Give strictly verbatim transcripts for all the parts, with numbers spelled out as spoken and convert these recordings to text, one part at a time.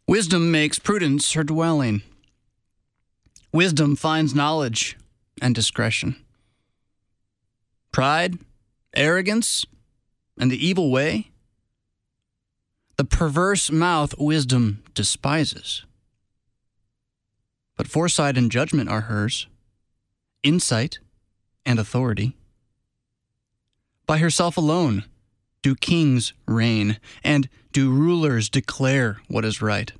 Wisdom makes prudence her dwelling. Wisdom finds knowledge and discretion. Pride, arrogance, and the evil way, the perverse mouth wisdom despises. But foresight and judgment are hers, insight and authority. By herself alone do kings reign, and do rulers declare what is right.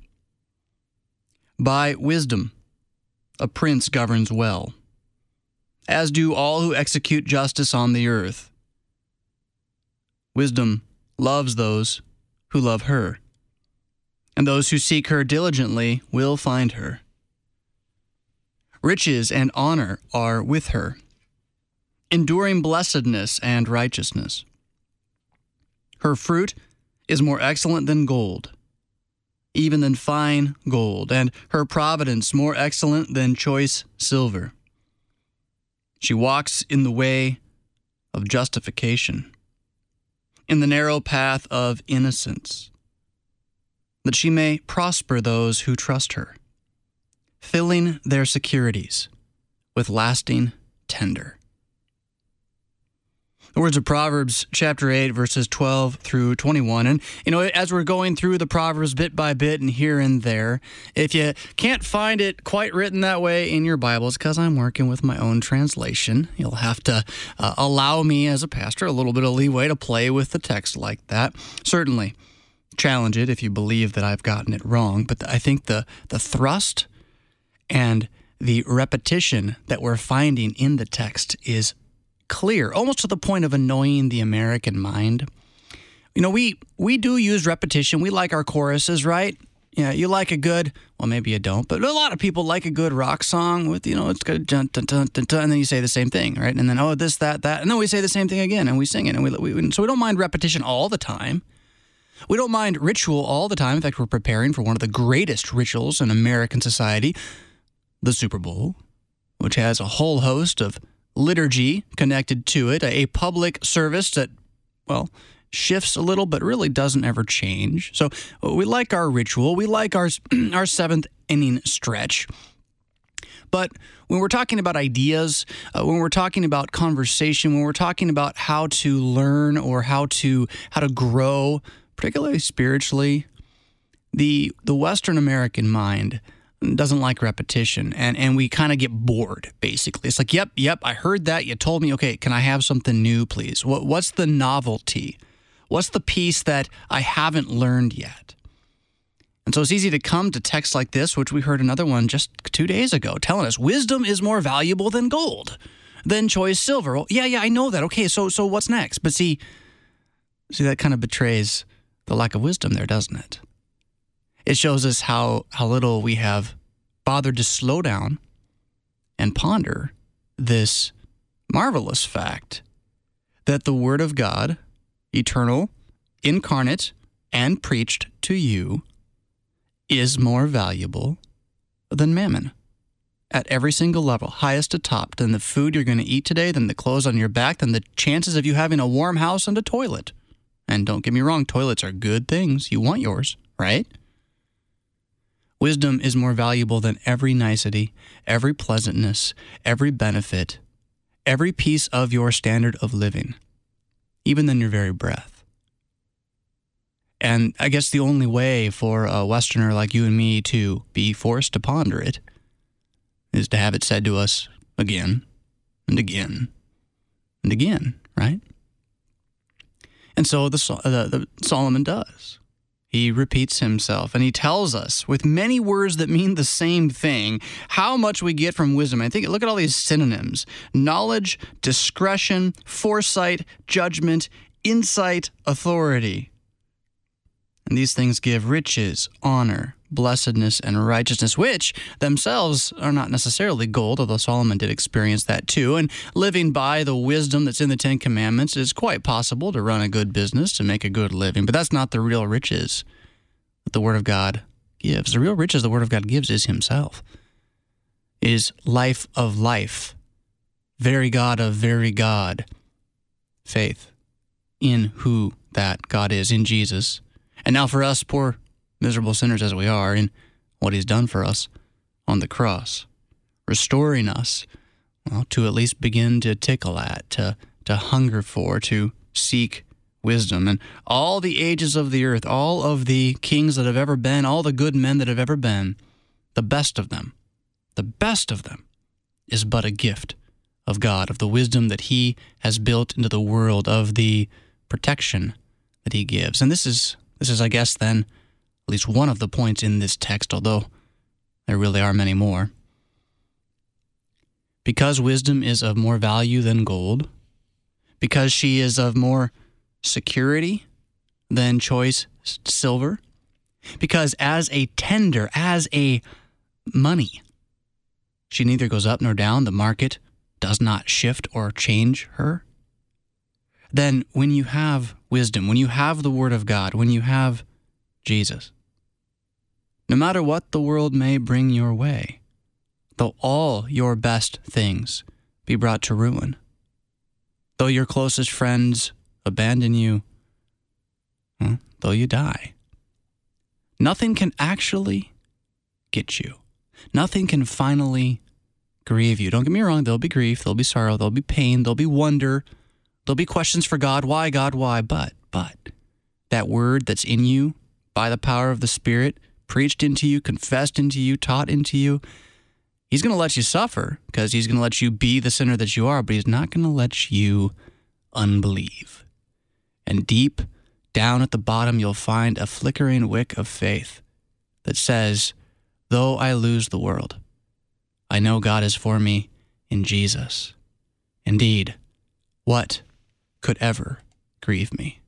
By wisdom a prince governs well, as do all who execute justice on the earth. Wisdom loves those who love her, and those who seek her diligently will find her. Riches and honor are with her, enduring blessedness and righteousness. Her fruit is more excellent than gold, even than fine gold, and her providence more excellent than choice silver. She walks in the way of justification, in the narrow path of innocence, that she may prosper those who trust her, filling their securities with lasting tender. The words of Proverbs chapter eight, verses twelve through twenty-one. And, you know, as we're going through the Proverbs bit by bit and here and there, if you can't find it quite written that way in your Bibles, because I'm working with my own translation, you'll have to uh, allow me as a pastor a little bit of leeway to play with the text like that. Certainly challenge it if you believe that I've gotten it wrong. But I think the, the thrust and the repetition that we're finding in the text is clear, almost to the point of annoying the American mind. You know, we we do use repetition. We like our choruses, right? Yeah, you like a good, well, maybe you don't, but a lot of people like a good rock song with, you know, it's got a dun, dun, dun, dun, dun, and then you say the same thing, right? And then, oh, this, that, that, and then we say the same thing again, and we sing it. And we, we so we don't mind repetition all the time. We don't mind ritual all the time. In fact, we're preparing for one of the greatest rituals in American society, the Super Bowl, which has a whole host of liturgy connected to it, a public service that, well, shifts a little but really doesn't ever change. So we like our ritual. We like our, our seventh inning stretch. But when we're talking about ideas, uh, when we're talking about conversation, when we're talking about how to learn or how to how to grow, particularly spiritually, the the Western American mind doesn't like repetition, and, and we kind of get bored, basically. It's like, yep, yep, I heard that. You told me, okay, can I have something new, please? What What's the novelty? What's the piece that I haven't learned yet? And so it's easy to come to texts like this, which we heard another one just two days ago, telling us wisdom is more valuable than gold, than choice silver. Well, yeah, yeah, I know that. Okay, so so what's next? But see, see, that kind of betrays the lack of wisdom there, doesn't it? It shows us how, how little we have bothered to slow down and ponder this marvelous fact that the Word of God, eternal, incarnate, and preached to you, is more valuable than mammon at every single level, highest to top, than the food you're going to eat today, than the clothes on your back, than the chances of you having a warm house and a toilet. And don't get me wrong, toilets are good things. You want yours, right? Wisdom is more valuable than every nicety, every pleasantness, every benefit, every piece of your standard of living, even than your very breath. And I guess the only way for a Westerner like you and me to be forced to ponder it is to have it said to us again and again and again, right? And so the, the, the Solomon does. He repeats himself, and he tells us with many words that mean the same thing how much we get from wisdom. I think, look at all these synonyms: knowledge, discretion, foresight, judgment, insight, authority. And these things give riches, honor, blessedness, and righteousness, which themselves are not necessarily gold, although Solomon did experience that too. And living by the wisdom that's in the Ten Commandments is quite possible to run a good business, to make a good living. But that's not the real riches that the Word of God gives. The real riches the Word of God gives is Himself, is life of life, very God of very God, faith in who that God is, in Jesus. And now for us poor miserable sinners as we are, in what he's done for us on the cross, restoring us, well, to at least begin to tickle at, to, to hunger for, to seek wisdom. And all the ages of the earth, all of the kings that have ever been, all the good men that have ever been, the best of them, the best of them is but a gift of God, of the wisdom that he has built into the world, of the protection that he gives. And this is, this is, I guess, then, at least one of the points in this text, although there really are many more. Because wisdom is of more value than gold, because she is of more security than choice silver, because as a tender, as a money, she neither goes up nor down, the market does not shift or change her, then when you have wisdom, when you have the Word of God, when you have Jesus, no matter what the world may bring your way, though all your best things be brought to ruin, though your closest friends abandon you, well, though you die, nothing can actually get you. Nothing can finally grieve you. Don't get me wrong, there'll be grief, there'll be sorrow, there'll be pain, there'll be wonder, there'll be questions for God, why, God, why? But, but, that word that's in you by the power of the Spirit, preached into you, confessed into you, taught into you, he's going to let you suffer because he's going to let you be the sinner that you are, but he's not going to let you unbelieve. And deep down at the bottom, you'll find a flickering wick of faith that says, though I lose the world, I know God is for me in Jesus. Indeed, what could ever grieve me?